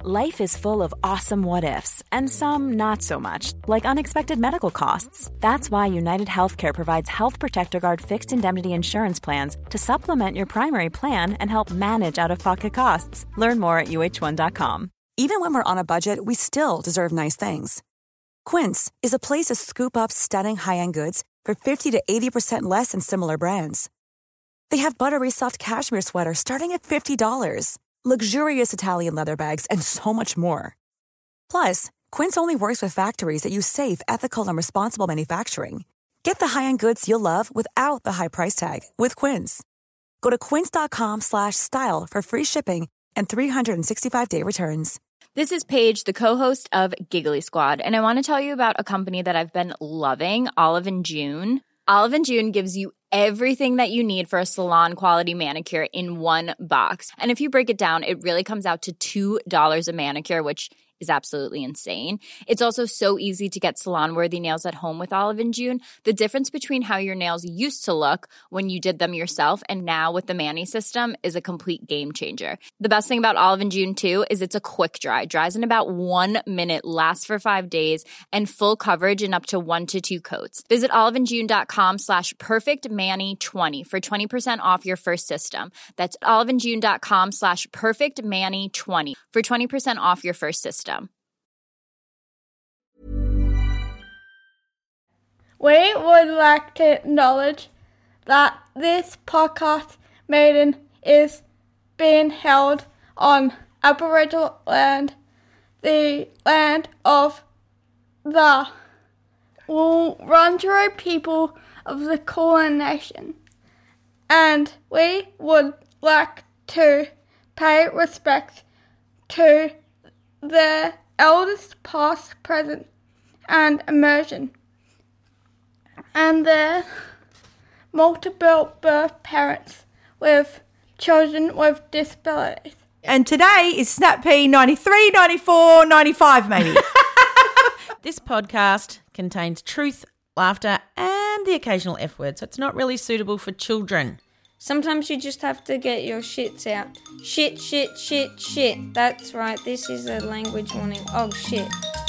Life is full of awesome what-ifs, and some not so much, like unexpected medical costs. That's why United Healthcare provides Health Protector Guard fixed indemnity insurance plans to supplement your primary plan and help manage out-of-pocket costs. Learn more at uh1.com. Even when we're on a budget, we still deserve nice things. Quince is a place to scoop up stunning high-end goods for 50 to 80% less than similar brands. They have buttery soft cashmere sweaters starting at $50, luxurious Italian leather bags, and so much more. Plus, Quince only works with factories that use safe, ethical, and responsible manufacturing. Get the high-end goods you'll love without the high price tag with Quince. Go to quince.com/style for free shipping and 365-day returns. This is Paige, the co-host of Giggly Squad, and I want to tell you about a company that I've been loving, Olive & June. Olive & June gives you everything that you need for a salon-quality manicure in one box. And if you break it down, it really comes out to $2 a manicure, which is absolutely insane. It's also so easy to get salon-worthy nails at home with Olive & June. The difference between how your nails used to look when you did them yourself and now with the Mani system is a complete game changer. The best thing about Olive & June, too, is it's a quick dry. Dries in about 1 minute, lasts for 5 days, and full coverage in up to 1 to 2 coats. Visit oliveandjune.com/perfectmani20 for 20% off your first system. That's oliveandjune.com/perfectmani20 for 20% off your first system. We would like to acknowledge that this podcast meeting is being held on Aboriginal land, the land of the Wurundjeri people of the Kulin Nation, and we would like to pay respect to the elders past, present, and emerging, and their multiple birth parents with children with disabilities. And today is Snap P 93, 94, 95 maybe. This podcast contains truth, laughter, and the occasional F word, so it's not really suitable for children. Sometimes you just have to get your shits out. Shit, shit, shit, shit. That's right, this is a language warning. Oh, shit.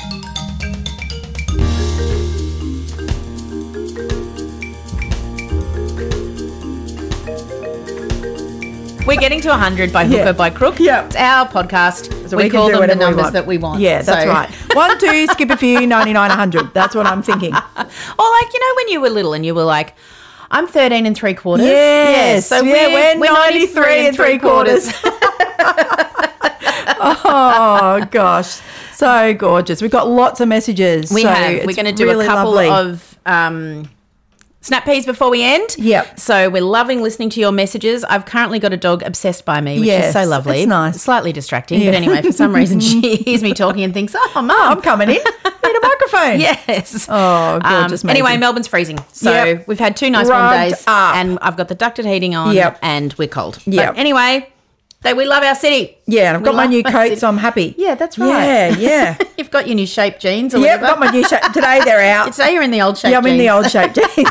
We're getting to 100 by hook or by crook. Yeah. It's our podcast. So we we can call do them the whatever we numbers want. that we want. Yeah, that's right. 1, 2, skip a few, 99, 100. That's what I'm thinking. Or like, you know, when you were little and you were like, I'm 13 3/4. Yes. So we're 93 3/4. Oh, gosh. So gorgeous. We've got lots of messages. We have. We're going to do really a couple lovely. of snap peas before we end. Yep. So we're loving listening to your messages. I've currently got a dog obsessed by me, which is so lovely. It's nice. Slightly distracting. Yeah. But anyway, for some reason she hears me talking and thinks, oh, Mum. I'm coming in. Need a microphone. Yes. Oh, gorgeous. Anyway, Melbourne's freezing. So Yep. we've had 2 nice warm Rugged days up. and I've got the ducted heating on Yep. and we're cold. Yep. But anyway, we love our city. Yeah, and I've got my love new our coat, city. so I'm happy. Yeah, that's right. Yeah. You've got your new shape jeans or Yep, whatever. got my new shape. Today they're out. Today you're in the old shape Yeah, I'm in the jeans. old shape jeans.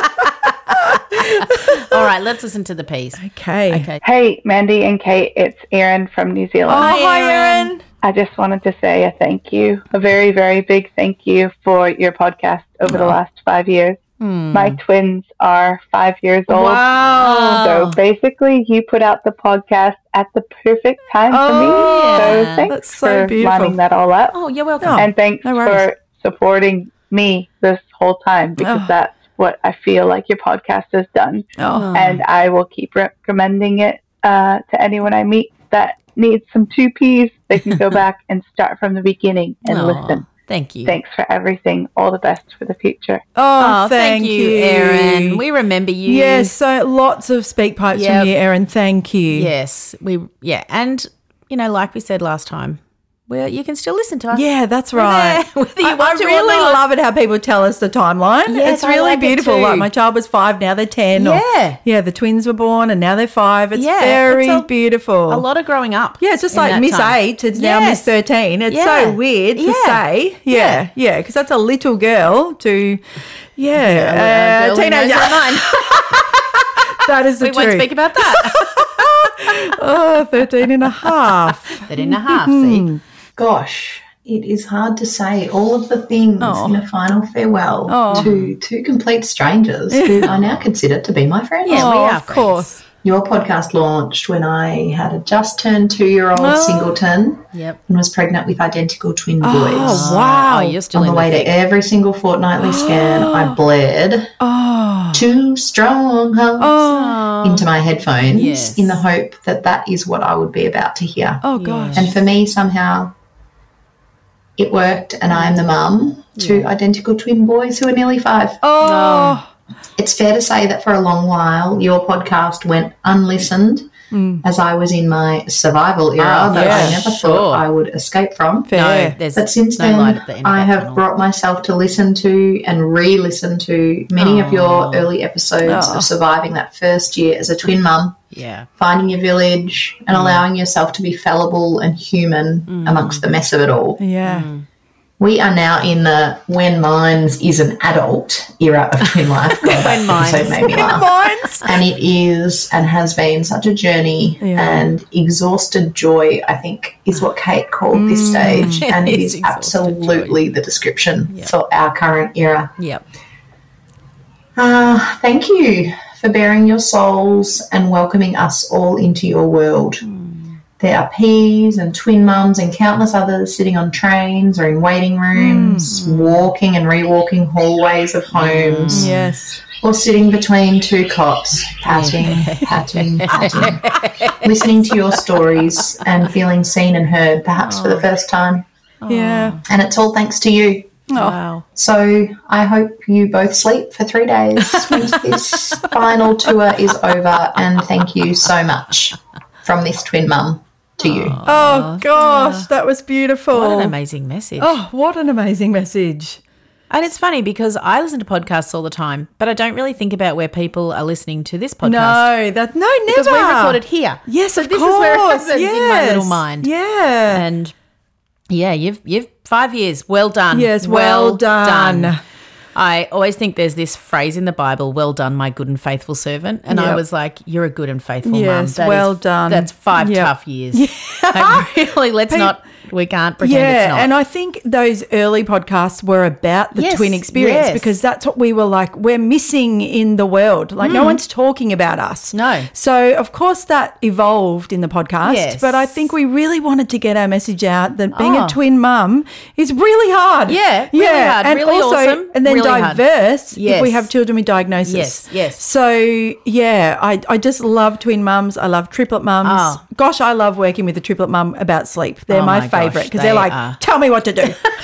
All right, let's listen to the piece. Okay. Hey, Mandy and Kate, it's Erin from New Zealand. Oh, hi, Erin. I just wanted to say a thank you, a very, very big thank you for your podcast over the last 5 years. My twins are 5 years old. Wow. So basically, you put out the podcast at the perfect time for me. yeah. So thanks That's so for beautiful. lining that all up. Oh, you're welcome. Oh, And thanks no worries. for supporting me this whole time, because that's what I feel like your podcast has done. Oh. And I will keep recommending it to anyone I meet that needs some 2 Ps. They can go back and start from the beginning and listen. Thank you. Thanks for everything. All the best for the future. Oh, thank you, Erin. We remember you. Yes, so lots of speak pipes Yep. from you, Erin. Thank you. Yes. And, you know, like we said last time, you can still listen to us. Yeah, that's We're right. there, whether you I want to or really not. love it how people tell us the timeline. Yes, it's I really like it beautiful. too. Like my child was 5, now they're 10. Yeah. Yeah, the twins were born and now they're 5. It's Yeah, very it's beautiful. A lot of growing up. Yeah, it's just in like that Miss time. 8 to now Miss Yes. 13. It's Yeah. so weird to Yeah. say. Yeah, because that's a little girl to, Girl who knows teenager. her mind. That is the We truth. won't speak about that. Oh, 13 and a half. 13 and a half, see? Gosh, it is hard to say all of the things in a final farewell to two complete strangers who I now consider to be my friends. Yeah, we are of course. Your podcast launched when I had a just turned 2-year-old singleton and was pregnant with identical twin boys. Oh, wow. Oh, you're still On the in way the to thick. every single fortnightly scan, I bled 2 strong hugs into my headphones in the hope that that is what I would be about to hear. Oh, gosh. And for me, somehow, it worked, and I am the mum to identical twin boys who are nearly 5. Oh. It's fair to say that for a long while, your podcast went unlistened as I was in my survival era that I never thought I would escape from. Fair. No, there's But since no light then, at the end of I that have tunnel. brought myself to listen to and re-listen to many of your early episodes of surviving that first year as a twin mum, Yeah. finding your village and allowing yourself to be fallible and human amongst the mess of it all. Yeah. We are now in the when Mines is an adult era of twin life. God, that episode made me laugh. And it is and has been such a journey and exhausted joy, I think, is what Kate called this stage. And it is absolutely the description for our current era. Yep. Thank you for bearing your souls and welcoming us all into your world. There are peas and twin mums and countless others sitting on trains or in waiting rooms, walking and rewalking hallways of homes, Yes. or sitting between 2 cots, patting, listening to your stories and feeling seen and heard, perhaps for the first time. Yeah. And it's all thanks to you. Wow. So I hope you both sleep for 3 days once this final tour is over, and thank you so much from this twin mum to you. Oh, gosh, that was beautiful. What an amazing message. Oh, what an amazing message. And it's funny because I listen to podcasts all the time, but I don't really think about where people are listening to this podcast. No, never. Because we recorded here. Yes, so of this course. is where it happens in my Yes. little mind. Yeah. And yeah, you've 5 years. Well done. Yes, well done. I always think there's this phrase in the Bible, well done, my good and faithful servant. And I Yep. was like, you're a good and faithful mum. Yes, That well is- done. That's 5 Yep. tough years. Like, really, we can't pretend it's not. And I think those early podcasts were about the Yes, twin experience yes. because that's what we were like, we're missing in the world. Like no one's talking about us. No. So, of course, that evolved in the podcast. Yes. But I think we really wanted to get our message out that being Oh. a twin mum is really hard. Yeah, really hard, And really also, awesome, and then really hard. diverse if Yes. we have children with diagnosis. Yes, yes. So, yeah, I just love twin mums. I love triplet mums. Oh. Gosh, I love working with a triplet mum about sleep. They're Oh my my favourite gosh, because they they're like, are. tell me what to do.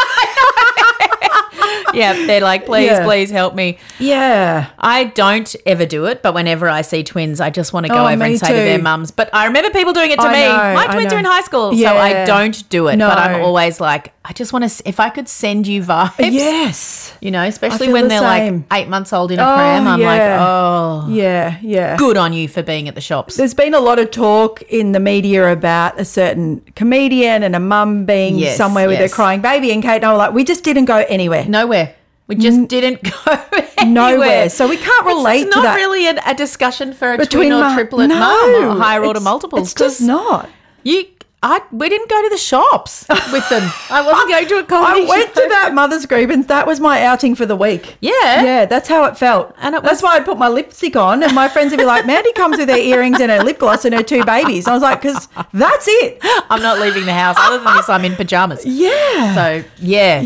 Yeah, they're like, please, Yeah. please help me. Yeah. I don't ever do it, but whenever I see twins, I just want to go Oh, over me and say to too. their mums. But I remember people doing it to I me. know, My I twins know. are in high school, so Yeah. I don't do it. No. But I'm always like, I just want to, if I could send you vibes. Yes. You know, especially feel when the they're same. like 8 months old in a pram. I'm yeah. like, oh, Yeah, yeah. good on you for being at the shops. There's been a lot of talk in the media about a certain comedian and a mum being Yes, somewhere with yes. her crying baby, and Kate and I were like, we just didn't go anywhere. Nowhere. We just didn't go anywhere. Nowhere. So we can't relate it's to not that. really a discussion for a Between twin or mum- triplet no, mum or higher order it's- multiples. It's just 'cause not. we didn't go to the shops with them. I wasn't going to a comedy I went show. to that mother's group and that was my outing for the week. Yeah. Yeah, that's how it felt. And it that's was- why I'd put my lipstick on and my friends would be like, Mandy comes with her earrings and her lip gloss and her 2 babies. I was like, because that's it. I'm not leaving the house. Other than this, I'm in pajamas. Yeah. So, yeah,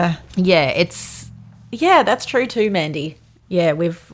Yeah. that's true too, Mandy. Yeah,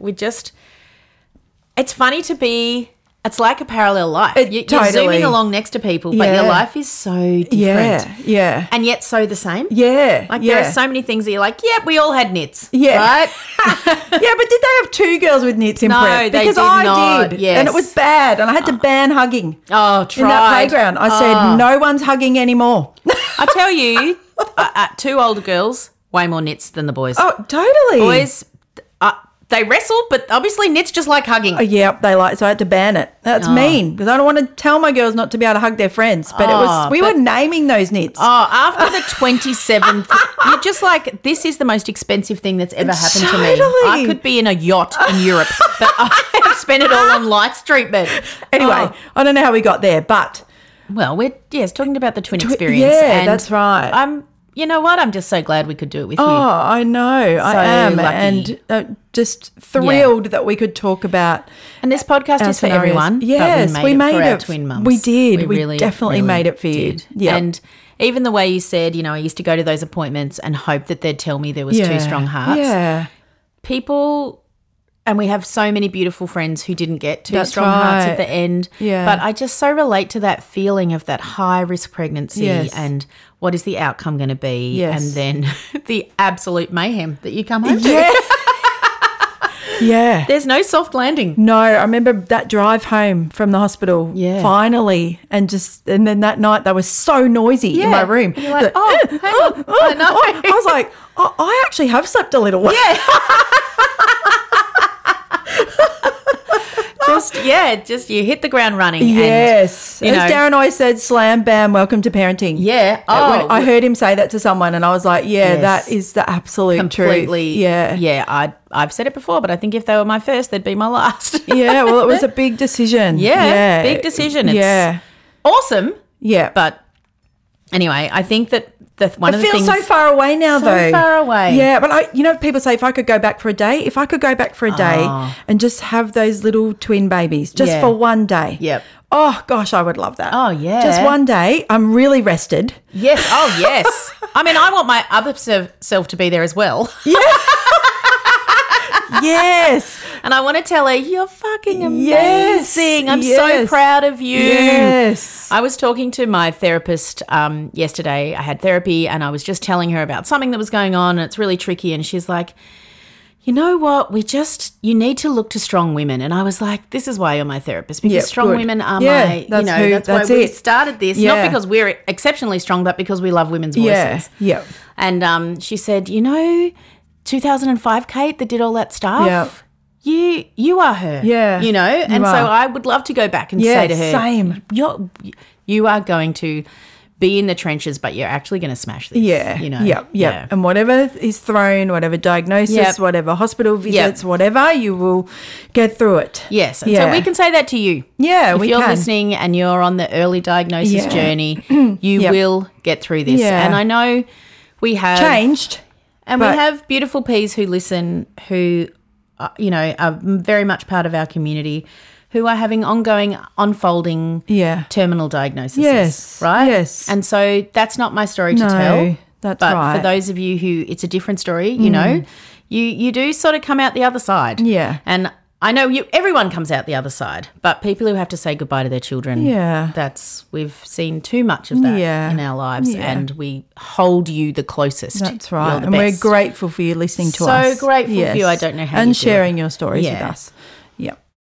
it's funny to be, it's like a parallel life. You're totally. zooming along next to people, but Yeah. your life is so different. Yeah. Yeah. And yet so the same. Yeah. Like yeah. there are so many things that you're like, yep, we all had knits. Yeah. Right? Yeah, but did they have 2 girls with knits in No, prep? they Because did I not, did. yes. And it was bad. And I had to ban hugging Oh, tried. in that playground. I said, no one's hugging anymore. I tell you, 2 older girls, way more knits than the boys. Oh, totally. Boys, they wrestle, but obviously knits just like hugging. Oh, yeah, they like, so I had to ban it. That's mean because I don't want to tell my girls not to be able to hug their friends. But we were naming those knits. Oh, after the 27th, you're just like, this is the most expensive thing that's ever happened to me. Totally. I could be in a yacht in Europe, but I have spent it all on lights treatment. Anyway, I don't know how we got there, but Well, we're talking about the twin experience. Yeah, and that's right. You know what? I'm just so glad we could do it with you. Oh, I know. I am. lucky. And just thrilled that we could talk about. And this podcast is for scenarios. everyone. Yes, but we made it for our twin mums. We did. We really, definitely made it for you. Yep. And even the way you said, I used to go to those appointments and hope that they'd tell me there was two strong hearts. Yeah. People, and we have so many beautiful friends who didn't get two That's strong hearts right. at the end. Yeah. But I just so relate to that feeling of that high-risk pregnancy Yes. and what is the outcome going to be, Yes. and then the absolute mayhem that you come home to. Yeah. Yeah. There's no soft landing. No, I remember that drive home from the hospital. Yeah. Finally, and then that night they were so noisy in my room. And you're like, hang on. I know. I was like, I actually have slept a little. Yeah. just you hit the ground running. Yes. And, As Darren always said, slam, bam, welcome to parenting. Yeah. When I heard him say that to someone and I was like, that is the absolute completely. truth. Yeah. Yeah. I've said it before, but I think if they were my first, they'd be my last. Yeah. Well, it was a big decision. Yeah. Big decision. It's awesome. Yeah. But anyway, I think that one of the things. It feels so far away now, though. So far away. Yeah, but people say if I could go back for a day, and just have those little twin babies just for one day. Yep. Oh, gosh, I would love that. Oh, yeah. Just one day. I'm really rested. Yes. Oh, yes. I mean, I want my other self to be there as well. Yeah. Yes. And I want to tell her, you're fucking amazing. I'm so proud of you. Yes. I was talking to my therapist yesterday. I had therapy and I was just telling her about something that was going on and it's really tricky. And she's like, you know what, you need to look to strong women. And I was like, this is why you're my therapist, because strong women are that's why we started this. Yeah. Not because we're exceptionally strong, but because we love women's voices. Yeah. And she said, 2005 Kate that did all that stuff. Yeah. You are her. Yeah. And so I would love to go back and say to her, same. You are going to be in the trenches, but you're actually going to smash this. Yeah. Yeah. And whatever is thrown, whatever diagnosis, whatever hospital visits, whatever, you will get through it. Yes. And so we can say that to you. Yeah, if you're listening and you're on the early diagnosis journey, you will get through this. Yeah. And I know we have changed. And we have beautiful Ps who listen, who, are very much part of our community, who are having ongoing, unfolding terminal diagnoses. Yes. Right? Yes. And so that's not my story to tell. That's right. But for those of you who it's a different story, you do sort of come out the other side. Yeah. And I know everyone comes out the other side, but people who have to say goodbye to their children, we've seen too much of that in our lives, and we hold you the closest. That's right. And we're grateful for you listening to us. So grateful for you. I don't know how and you sharing your stories with us. Yeah.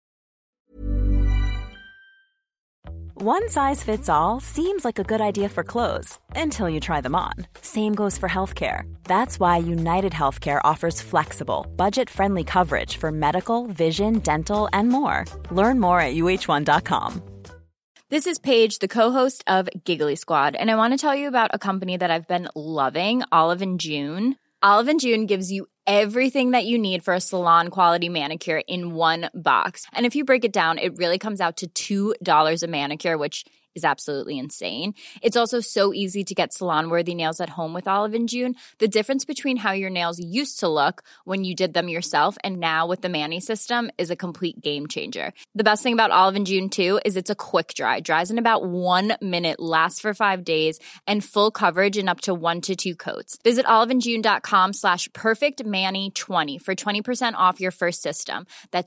One size fits all seems like a good idea for clothes until you try them on. Same goes for healthcare. That's why United Healthcare offers flexible, budget-friendly coverage for medical, vision, dental, and more. Learn more at uh1.com. This is Paige, the co-host of Giggly Squad, and I want to tell you about a company that I've been loving, Olive & June. Olive & June gives you everything that you need for a salon-quality manicure in one box. And if you break it down, it really comes out to $2 a manicure, which is absolutely insane. It's also so easy to get salon-worthy nails at home with Olive & June. The difference between how your nails used to look when you did them yourself and now with the Mani system is a complete game changer. The best thing about Olive & June, too, is it's a quick dry. Dries in about 1 minute, lasts for 5 days, and full coverage in up to 1 to 2 coats. Visit oliveandjune.com/perfectmani20 for 20% off your first system. That's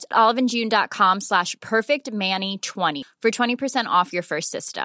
oliveandjune.com/perfectmani20 for 20% off your first system.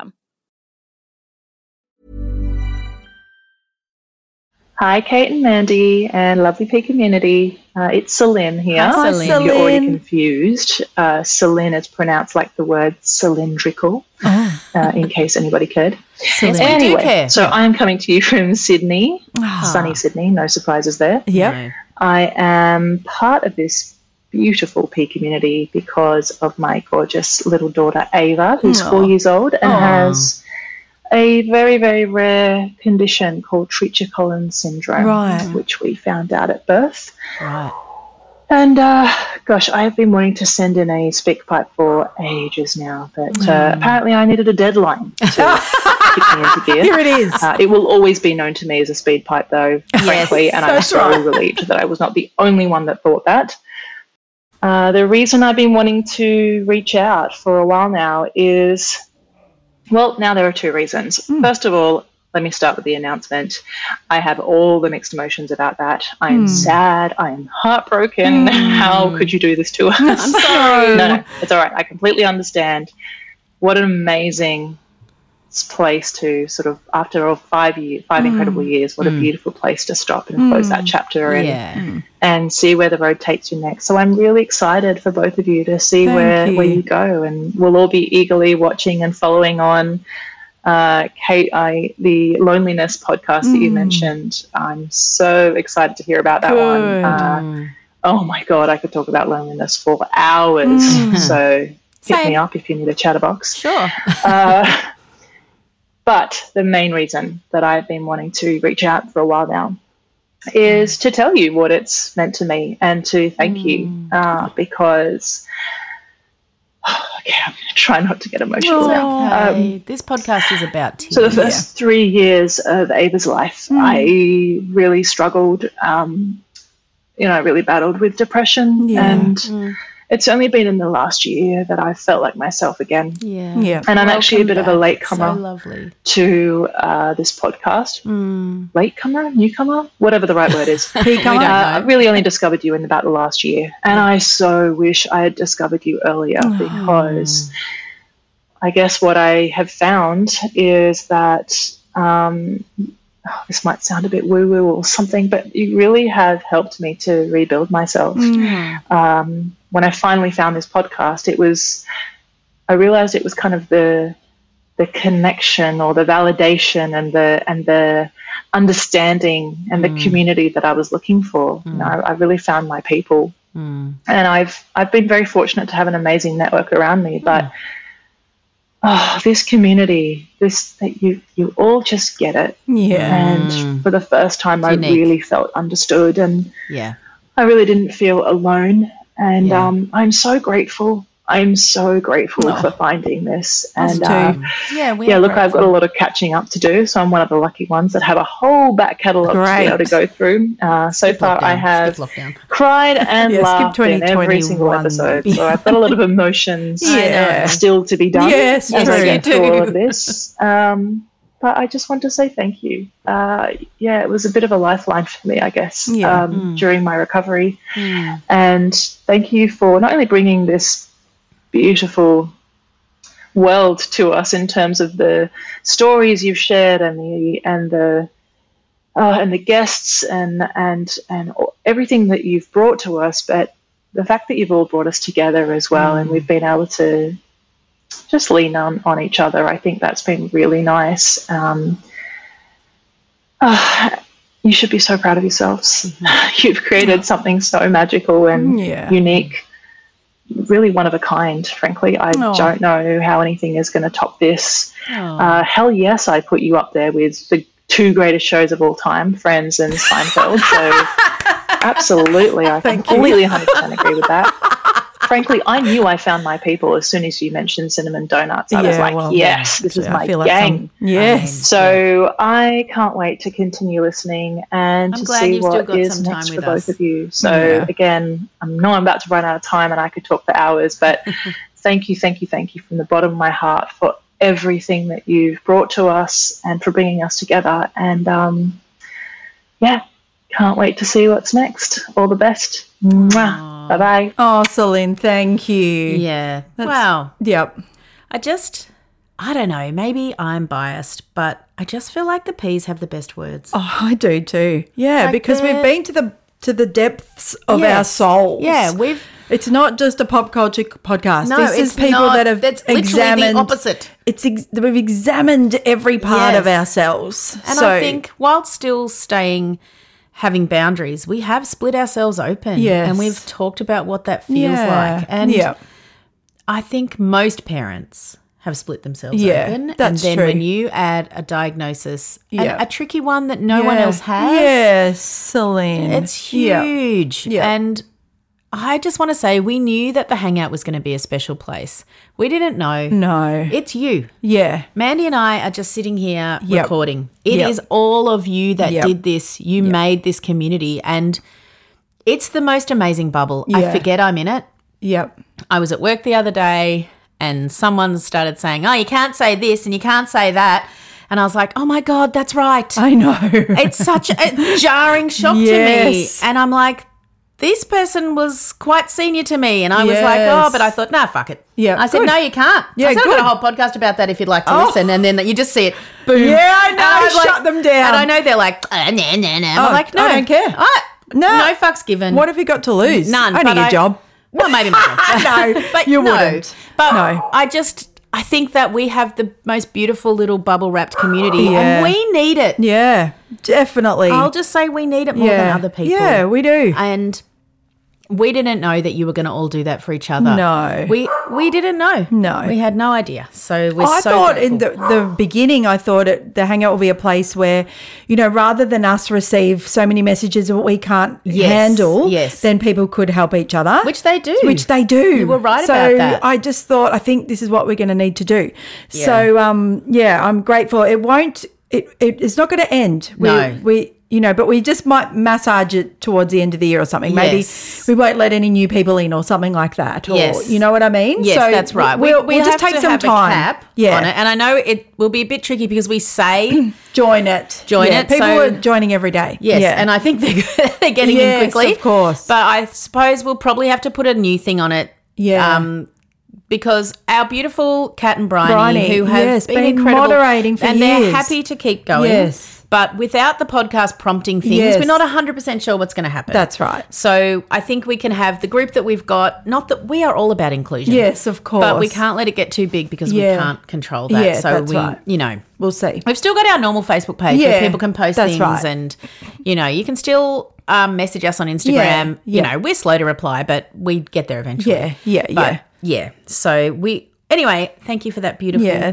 Hi, Kate and Mandy and lovely P community. It's Celine here. Hi, Celine. If you're already confused, Celine is pronounced like the word cylindrical, in case anybody cared. Anyway, so I am coming to you from Sydney, sunny Sydney, no surprises there. Yep. I am part of this beautiful P community because of my gorgeous little daughter Ava, who's 4 years old and has a very, very rare condition called Treacher-Collins syndrome, which we found out at birth. Right. And gosh, I have been wanting to send in a speak pipe for ages now, but apparently I needed a deadline to kick me into gear. Here it is. It will always be known to me as a speed pipe, though, frankly, and I'm so relieved that I was not the only one that thought that. The reason I've been wanting to reach out for a while now is, well, now there are two reasons. First of all, let me start with the announcement. I have all the mixed emotions about that. I'm sad. I'm heartbroken. How could you do this to us? I'm sorry. No, it's all right. I completely understand. What an amazing place to sort of, after 5 incredible years, what a beautiful place to stop and close that chapter and see where the road takes you next. So I'm really excited for both of you to see where you go, and we'll all be eagerly watching and following on. Kate, the loneliness podcast that you mentioned, I'm so excited to hear about that one. Oh my God, I could talk about loneliness for hours. So hit me up if you need a chatterbox. Sure. But the main reason that I've been wanting to reach out for a while now is to tell you what it's meant to me and to thank you because... Okay, I'm going to try not to get emotional now. This podcast is about tears. So the first 3 years of Ava's life, I really struggled, really battled with depression. And it's only been in the last year that I felt like myself again. Yeah. And I'm actually a bit of a latecomer to this podcast. Latecomer? Newcomer? Whatever the right word is. I really only discovered you in about the last year. And I so wish I had discovered you earlier because I guess what I have found is that this might sound a bit woo-woo or something, but you really have helped me to rebuild myself. When I finally found this podcast, I realized it was kind of the connection or the validation and the understanding and the community that I was looking for. I really found my people, and I've been very fortunate to have an amazing network around me. But this community, that you all just get it, and for the first time, I really felt understood, and I really didn't feel alone. And I'm so grateful. I'm so grateful for finding this. And look, I've got a lot of catching up to do. So I'm one of the lucky ones that have a whole back catalogue to be able to go through. So far, I have cried and laughed in every single episode. So I've got a lot of emotions still to be done. Yes, as I get through all of this. But I just want to say thank you. It was a bit of a lifeline for me, I guess, during my recovery. And thank you for not only bringing this beautiful world to us in terms of the stories you've shared and the guests and everything that you've brought to us, but the fact that you've all brought us together as well, and we've been able to just lean on each other. I think that's been really nice. You should be so proud of yourselves. You've created something so magical and unique, really one of a kind, frankly. I don't know how anything is going to top this. Hell yes, I put you up there with the two greatest shows of all time, Friends and Seinfeld. So absolutely, I completely 100% agree with that. Frankly, I knew I found my people as soon as you mentioned Cinnamon Donuts. I was like, this is my gang. So I can't wait to continue listening and to see what is next for both of you. So again, I know I'm about to run out of time and I could talk for hours, but thank you from the bottom of my heart for everything that you've brought to us and for bringing us together. And can't wait to see what's next. All the best. Mwah. Bye-bye. Oh, Celine, thank you. Yeah. Wow. Yep. I don't know, maybe I'm biased, but I just feel like the P's have the best words. Oh, I do too. Yeah, like because we've been to the depths of our souls. Yeah, it's not just a pop culture podcast. No, this is people that have examined the opposite. We've examined every part of ourselves. And I think while still having boundaries, we have split ourselves open. Yes. And we've talked about what that feels like. And I think most parents have split themselves open. That's and then true. when you add a diagnosis, and a tricky one that no one else has. Yes, Celine. It's huge. Yeah. And I just want to say we knew that the Hangout was going to be a special place. We didn't know. No. It's you. Yeah. Mandy and I are just sitting here recording. It is all of you that did this. You made this community, and it's the most amazing bubble. Yeah. I forget I'm in it. Yep. I was at work the other day and someone started saying, oh, you can't say this and you can't say that. And I was like, oh, my God, that's right. I know. It's such a jarring shock to me. And I'm like, this person was quite senior to me. And I was like, oh, but I thought, nah, fuck it. Yeah, I said, no, you can't. Yeah, I said, I've got a whole podcast about that if you'd like to listen. And then you just see it, boom. Yeah, I know. Shut them down. And I know they're like, nah. I'm like, no. I don't care. No fucks given. What have you got to lose? None. Only your job. Well, maybe not. No, but you wouldn't. But no. I think that we have the most beautiful little bubble-wrapped community and we need it. Yeah, definitely. I'll just say we need it more than other people. Yeah, we do. And we didn't know that you were going to all do that for each other. No. We didn't know. No. We had no idea. So we're I so thought grateful. in the beginning, I thought the Hangout will be a place where, you know, rather than us receive so many messages that we can't handle, then people could help each other. Which they do. You were right about that. So I just thought, I think this is what we're going to need to do. Yeah. So, I'm grateful. It won't, it's not going to end. We you know, but we just might massage it towards the end of the year or something. Maybe we won't let any new people in or something like that. Or, you know what I mean? Yes, so that's right. We'll just take some time. A cap on it. And I know it will be a bit tricky because we say join it. People are joining every day. Yes, and I think they're getting in quickly. Of course. But I suppose we'll probably have to put a new thing on it. Yeah. Because our beautiful Kat and Bryony, who have been incredible, moderating for and years. They're happy to keep going. Yes. But without the podcast prompting things, we're not 100% sure what's going to happen. That's right. So I think we can have the group that we've got, not that we are all about inclusion. Yes, of course. But we can't let it get too big because we can't control that. Yeah, so that's right. You know. We'll see. We've still got our normal Facebook page where people can post things and, you know, you can still message us on Instagram. You know, we're slow to reply, but we get there eventually. Yeah. So anyway, thank you for that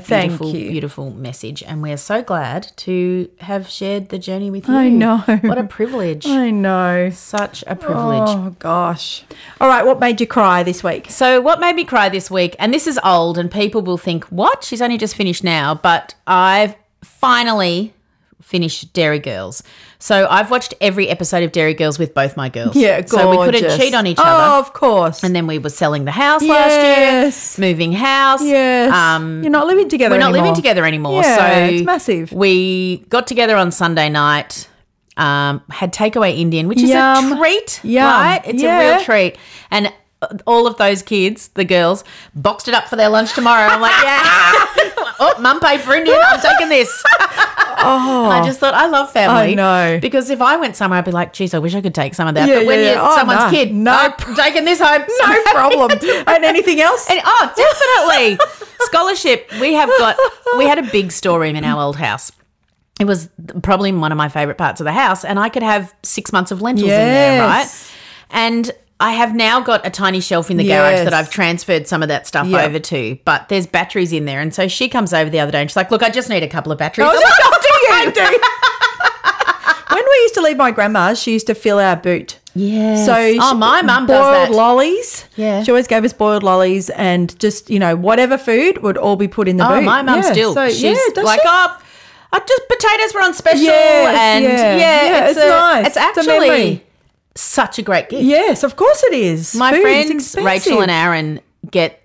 beautiful message. And we're so glad to have shared the journey with you. I know. What a privilege. I know. Such a privilege. Oh, gosh. All right, what made you cry this week? So what made me cry this week, and this is old and people will think, what? She's only just finished now. But I've finally finished Dairy Girls. So I've watched every episode of Dairy Girls with both my girls. Yeah, gorgeous. So we couldn't cheat on each other. Oh, of course. And then we were selling the house last year, moving house. Yes. You're not living together anymore. We're not living together anymore. Yeah, so it's massive. We got together on Sunday night, had takeaway Indian, which is a treat, right? It's a real treat. And all of those kids, the girls, boxed it up for their lunch tomorrow. I'm like, oh, Mum paid for Indian. I'm taking this. And I just thought, I love family. I know. Because if I went somewhere, I'd be like, geez, I wish I could take some of that. But when you're someone's kid, I'm taking this home. No problem. And anything else? Definitely. Scholarship. We had a big storeroom in our old house. It was probably one of my favourite parts of the house. And I could have 6 months of lentils in there, right? And I have now got a tiny shelf in the garage that I've transferred some of that stuff over to, but there's batteries in there. And so she comes over the other day and she's like, look, I just need a couple of batteries. Do you? When we used to leave my grandma's, she used to fill our boot. Yes. So my mum does that. Boiled lollies. Yeah. She always gave us boiled lollies and just, you know, whatever food would all be put in the boot. Oh, my mum still. So, she's like, just potatoes were on special. It's nice. It's actually such a great gift. Yes, of course it is. My friends Rachel and Aaron get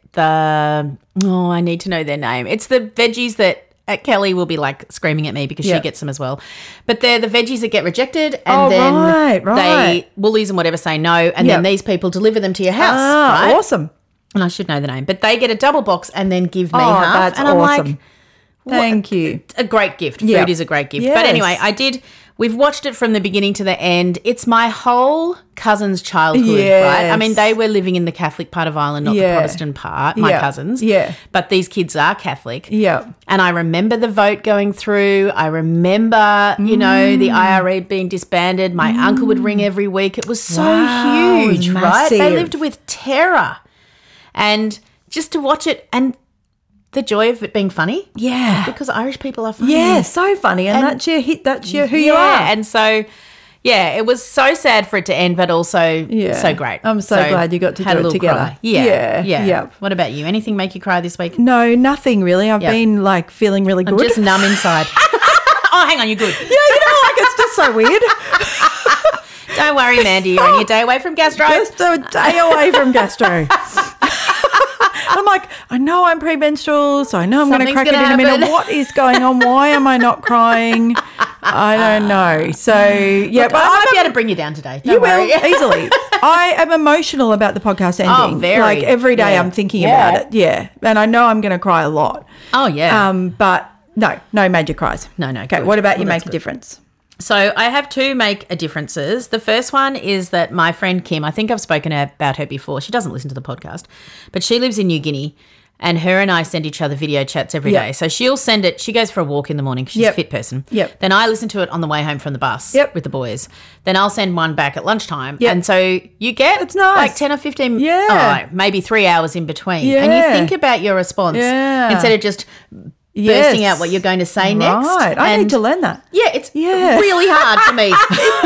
I need to know their name. It's the veggies that Kelly will be like screaming at me because she gets them as well. But they're the veggies that get rejected and then they Woolies and whatever say no and then these people deliver them to your house. Right? Awesome. And I should know the name. But they get a double box and then give me half. That's and I'm awesome. like, thank you. A great gift. Food is a great gift. Yes. But anyway, we've watched it from the beginning to the end. It's my whole cousin's childhood, right? I mean, they were living in the Catholic part of Ireland, not the Protestant part, my cousins. Yeah. But these kids are Catholic. Yeah. And I remember the vote going through. I remember, you know, the IRA being disbanded. My uncle would ring every week. It was so huge, right? They lived with terror. And just to watch it and the joy of it being funny. Yeah. Because Irish people are funny. Yeah, so funny. And that's your who you are. And so, it was so sad for it to end, but also so great. I'm so glad you got to do it together. Cry. Yeah. What about you? Anything make you cry this week? No, nothing really. I've been like feeling really good. I'm just numb inside. Oh, hang on, you're good. Yeah, it's just so weird. Don't worry, Mandy, you're on your day away from gastro. Just a day away from gastro. I'm like, I know I'm premenstrual, so I know I'm going to crack it in a minute. What is going on? Why am I not crying? I don't know. So, Look, but I might be able to bring you down today. Don't worry. Will, easily. I am emotional about the podcast ending. Oh, very. Like every day I'm thinking about it. Yeah. And I know I'm going to cry a lot. Oh, yeah. But no major cries. No. Okay, what about you make a difference? So I have two make a differences. The first one is that my friend Kim, I think I've spoken about her before. She doesn't listen to the podcast, but she lives in New Guinea, and her and I send each other video chats every day. So she'll send it. She goes for a walk in the morning. She's a fit person. Then I listen to it on the way home from the bus with the boys. Then I'll send one back at lunchtime. And so you get like 10 or 15, maybe 3 hours in between. And you think about your response instead of just bursting out what you're going to say next. Right. I need to learn that. Yeah, it's really hard for me.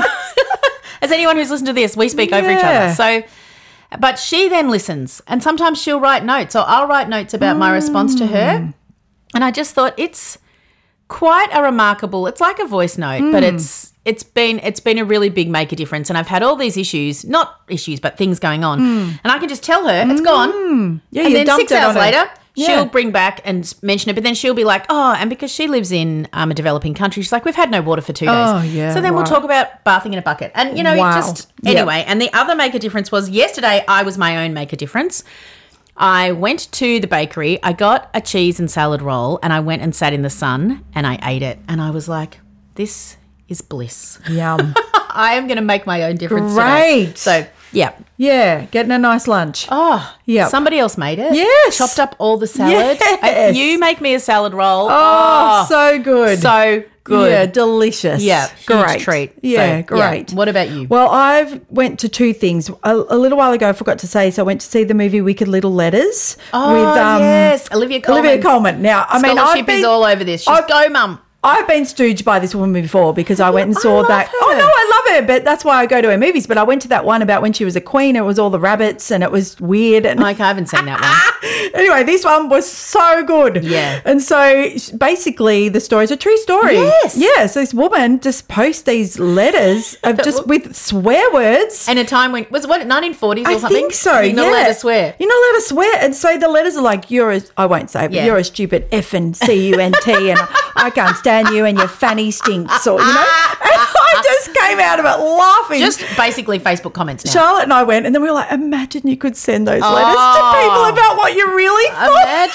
As anyone who's listened to this, we speak over each other. So, but she then listens, and sometimes she'll write notes, or I'll write notes about my response to her. And I just thought it's quite a remarkable, it's like a voice note, but it's been a really big make a difference. And I've had all these not issues, but things going on. And I can just tell her it's gone. Yeah, and then 6 hours later, she'll bring back and mention it, but then she'll be like, and because she lives in a developing country, she's like, we've had no water for 2 days. Oh, yeah, so then we'll talk about bathing in a bucket. And, anyway. And the other make a difference was yesterday I was my own make a difference. I went to the bakery, I got a cheese and salad roll, and I went and sat in the sun and I ate it. And I was like, this is bliss. Yum. I am going to make my own difference today. So, yeah, getting a nice lunch. Oh, yeah. Somebody else made it. Yes. Chopped up all the salad. Yes. You make me a salad roll. Oh, so good. So good. Yeah, delicious. Yeah, great treat. Yeah, so, great. Yeah. What about you? Well, I went to two things. A little while ago, I forgot to say, so I went to see the movie Wicked Little Letters. Oh, with, yes. Olivia Colman. Now, Scholarship is all over this. She's go, mum. I've been stooged by this woman before because I went and saw that. Her. Oh, no, I love her, but that's why I go to her movies. But I went to that one about when she was a queen. It was all the rabbits and it was weird. And I haven't seen that one. Anyway, this one was so good. Yeah. And so basically the story is a true story. Yes. Yeah, so this woman just posts these letters of just with swear words. And a time when, was it 1940s or something? I think so, You're not allowed to swear. You're not allowed to swear. And so the letters are like, I won't say it, but you're a stupid effing C-U-N-T and I can't stand you and your fanny stinks, or, and I just came out of it laughing. Just basically Facebook comments now. Charlotte and I went, and then we were like, imagine you could send those letters to people about what you really thought.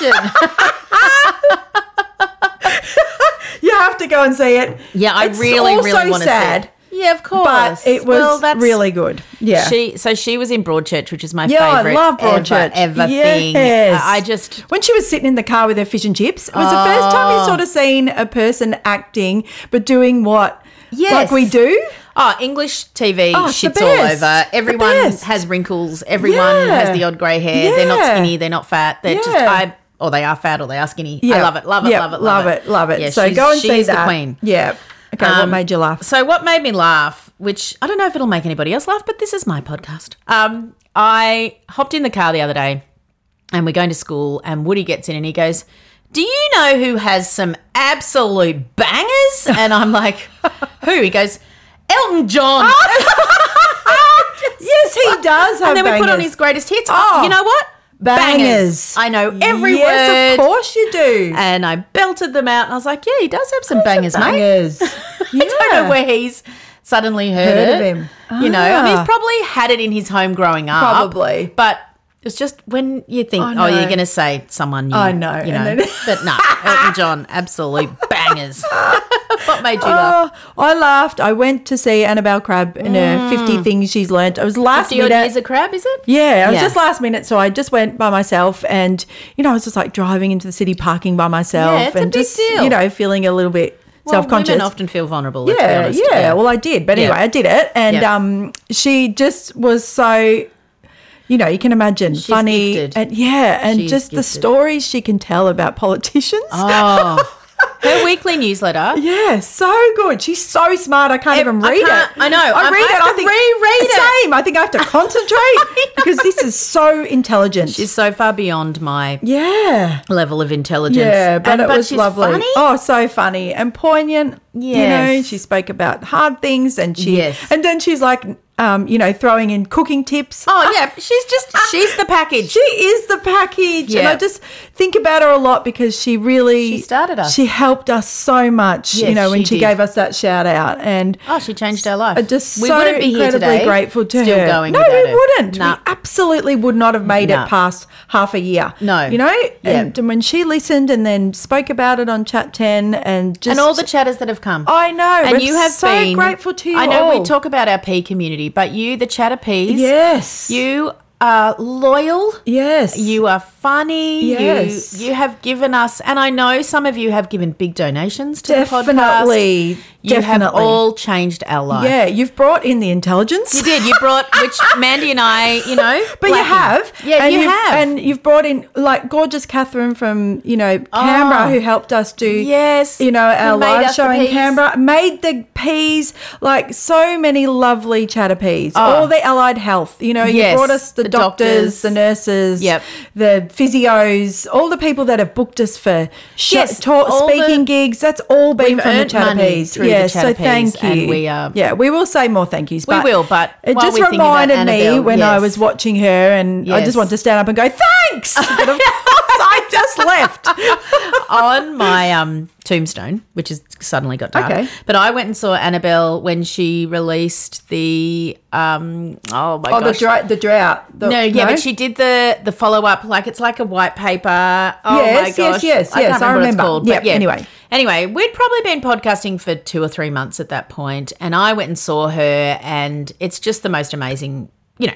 Imagine. You have to go and see it. Yeah, I really want to see it. Yeah, of course. But it was really good. Yeah. She was in Broadchurch, which is my favourite. I love Broadchurch. Ever thing. When she was sitting in the car with her fish and chips, it was the first time you sort of seen a person acting but doing what like we do. Oh, English TV shits all over. Everyone has wrinkles. Everyone has the odd grey hair. Yeah. They're not skinny. They're not fat. They're just or they are fat or they are skinny. I love it. Love it. Yeah, so go and see that. She's the queen. Yeah. Okay, what made you laugh? So what made me laugh, which I don't know if it'll make anybody else laugh, but this is my podcast. I hopped in the car the other day and we're going to school and Woody gets in and he goes, do you know who has some absolute bangers? And I'm like, who? He goes, Elton John. Yes, he does have And then bangers. we put on his greatest hits. Oh, you know what? Bangers. I know every word. Yes, of course you do. And I belted them out and I was like, yeah, he does have some bangers, mate. I don't know where he's suddenly heard of him. You know, I mean, he's probably had it in his home growing up. Probably. But it's just when you think, you're going to say someone new. I know. You know. But no, Elton John, absolute bangers. What made you laugh? I laughed. I went to see Annabelle Crabb in her 50 Things She's Learnt. It was last 50 minute. Years of Crab, is it? Yeah, it was just last minute. So I just went by myself and, I was just like driving into the city, parking by myself. Yeah, it's and a big just, deal. Feeling a little bit self-conscious. Women often feel vulnerable, let's be honest. Well, I did. But anyway, I did it. And she just was so... you can imagine she's funny gifted. And she's just gifted. The stories she can tell about politicians. Oh, Her weekly newsletter. Yeah, so good. She's so smart. I can't even read it. I know. I read it. I think reread it. Same. I think I have to concentrate because this is so intelligent. She's so far beyond my level of intelligence. Yeah, but it was she's lovely. Funny. Oh, so funny and poignant. Yes. You know, she spoke about hard things and and then she's like, throwing in cooking tips. Oh, yeah. She's the package. She is the package. Yeah. And I just think about her a lot because she started us. She helped us so much, Yes, when she gave us that shout out. And she changed our life. We wouldn't be here today, grateful to still her. Going no, without we wouldn't. Nah. We absolutely would not have made it past half a year. No. And when she listened and then spoke about it on Chat 10 and all the chatters that have come. I know. And you have so been grateful to you. I know all. we talk about our P community, but you, the chatter Ps. Yes. You are loyal. Yes. You are funny. Yes. You have given us, and I know some of you have given big donations to the podcast. Definitely. You have all changed our life. Yeah, you've brought in the intelligence. You did. You brought, which Mandy and I, But you have. Yeah, you have. And you've brought in, like, gorgeous Catherine from, Canberra who helped us do, our live show in Canberra. Made the peas, like, so many lovely chatter peas. All the allied health. You brought us the doctors, the nurses, the physios, all the people that have booked us for speaking gigs. That's all been from the chatter peas. So thank you. And we will say more thank yous. But it just reminded me when I was watching her, and I just want to stand up and go thanks. But of course, I just left on my tombstone, which has suddenly got dark. Okay. But I went and saw Annabelle when she released the the drought. But she did the follow up, like it's like a white paper. My gosh. Yes. I remember. What it's called. Anyway, we'd probably been podcasting for 2 or 3 months at that point, and I went and saw her, and it's just the most amazing.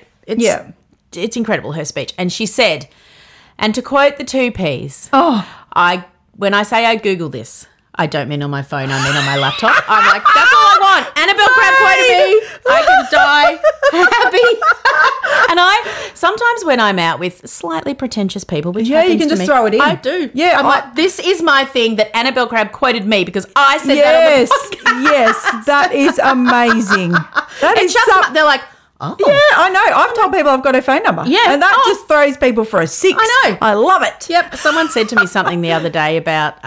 It's incredible, her speech. And she said, and to quote the 2 Ps, when I say I Google this, I don't mean on my phone, I mean on my laptop. I'm like, that's all I want. Annabelle Crabb quoted me. I can die happy. And sometimes when I'm out with slightly pretentious people, which happens you can to just me, throw it in. I do. Yeah. I'm like, this is my thing that Annabelle Crabb quoted me because I said that on the podcast. Yes, that is amazing. They're like, oh. Yeah, I know. I've told people I've got her phone number. Yeah. And that just throws people for a 6. I know. I love it. Yep. Someone said to me something the other day about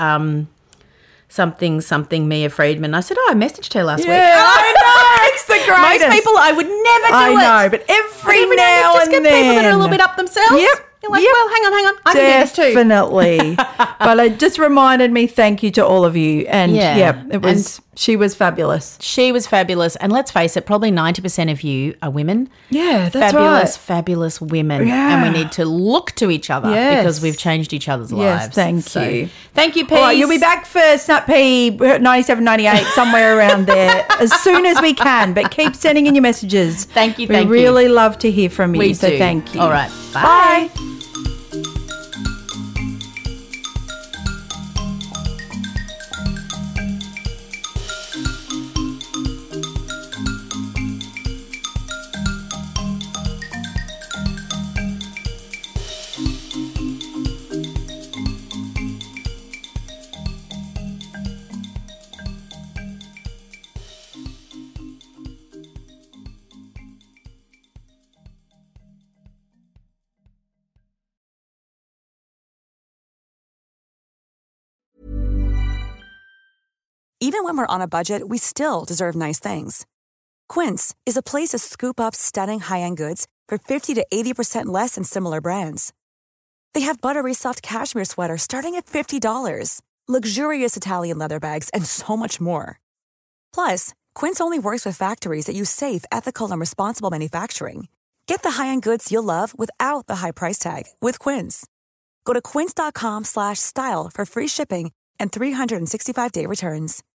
something Mia Friedman. I said, I messaged her last week. I know. It's the greatest. Most people, I would never do it. I know, but every now and then. You just get people that are a little bit up themselves. Yep. You're like, well, hang on. I can do this too. Definitely. But it just reminded me, thank you to all of you. And she was fabulous. She was fabulous. And let's face it, probably 90% of you are women. Yeah, that's Fabulous women. Yeah. And we need to look to each other because we've changed each other's lives. Thank you. Thank you, Peas. All right, you'll be back for Snap P 97, 98, somewhere around there as soon as we can. But keep sending in your messages. Thank you. We really love to hear from you. We do. Thank you. All right. Bye. Even when we're on a budget, we still deserve nice things. Quince is a place to scoop up stunning high-end goods for 50 to 80% less than similar brands. They have buttery soft cashmere sweaters starting at $50, luxurious Italian leather bags, and so much more. Plus, Quince only works with factories that use safe, ethical, and responsible manufacturing. Get the high-end goods you'll love without the high price tag with Quince. Go to quince.com/style for free shipping and 365-day returns.